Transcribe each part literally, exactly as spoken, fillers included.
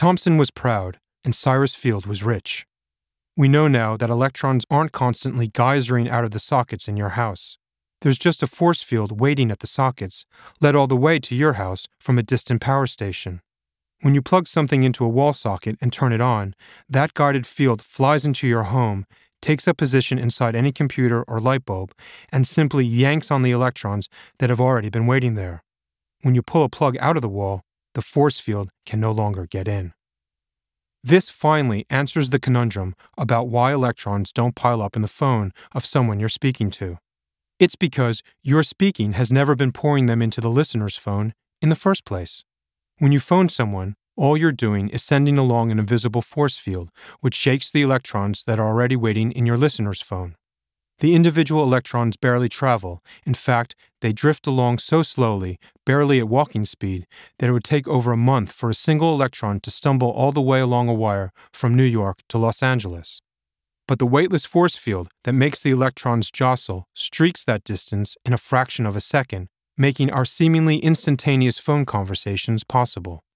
Thomson was proud, and Cyrus Field was rich. We know now that electrons aren't constantly geysering out of the sockets in your house. There's just a force field waiting at the sockets, led all the way to your house from a distant power station. When you plug something into a wall socket and turn it on, that guided field flies into your home, takes up position inside any computer or light bulb, and simply yanks on the electrons that have already been waiting there. When you pull a plug out of the wall, the force field can no longer get in. This finally answers the conundrum about why electrons don't pile up in the phone of someone you're speaking to. It's because your speaking has never been pouring them into the listener's phone in the first place. When you phone someone, all you're doing is sending along an invisible force field, which shakes the electrons that are already waiting in your listener's phone. The individual electrons barely travel. In fact, they drift along so slowly, barely at walking speed, that it would take over a month for a single electron to stumble all the way along a wire from New York to Los Angeles. But the weightless force field that makes the electrons jostle streaks that distance in a fraction of a second, making our seemingly instantaneous phone conversations possible.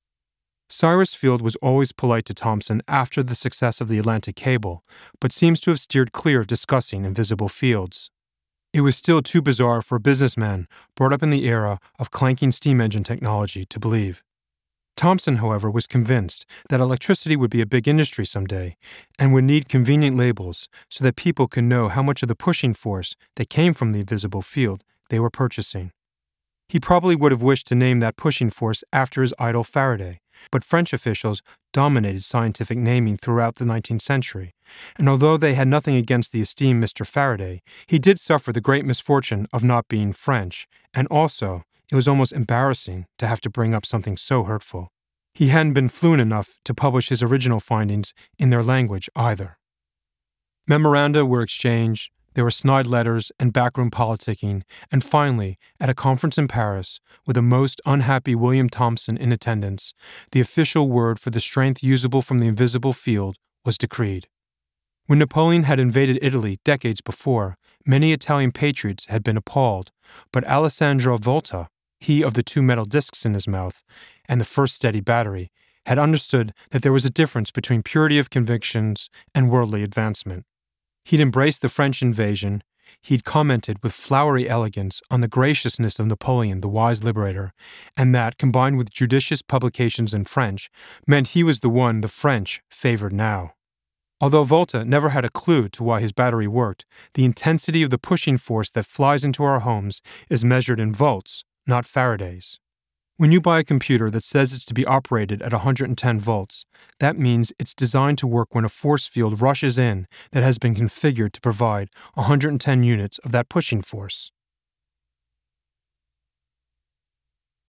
Cyrus Field was always polite to Thomson after the success of the Atlantic cable, but seems to have steered clear of discussing invisible fields. It was still too bizarre for a businessman brought up in the era of clanking steam engine technology to believe. Thomson, however, was convinced that electricity would be a big industry someday and would need convenient labels so that people could know how much of the pushing force that came from the invisible field they were purchasing. He probably would have wished to name that pushing force after his idol Faraday, but French officials dominated scientific naming throughout the nineteenth century, and although they had nothing against the esteemed Mister Faraday, he did suffer the great misfortune of not being French, and also, it was almost embarrassing to have to bring up something so hurtful. He hadn't been fluent enough to publish his original findings in their language either. Memoranda were exchanged, there were snide letters and backroom politicking, and finally, at a conference in Paris, with a most unhappy William Thomson in attendance, the official word for the strength usable from the invisible field was decreed. When Napoleon had invaded Italy decades before, many Italian patriots had been appalled, but Alessandro Volta, he of the two metal discs in his mouth, and the first steady battery, had understood that there was a difference between purity of convictions and worldly advancement. He'd embraced the French invasion, he'd commented with flowery elegance on the graciousness of Napoleon, the wise liberator, and that, combined with judicious publications in French, meant he was the one the French favored now. Although Volta never had a clue to why his battery worked, the intensity of the pushing force that flies into our homes is measured in volts, not Faradays. When you buy a computer that says it's to be operated at one hundred ten volts, that means it's designed to work when a force field rushes in that has been configured to provide one hundred ten units of that pushing force.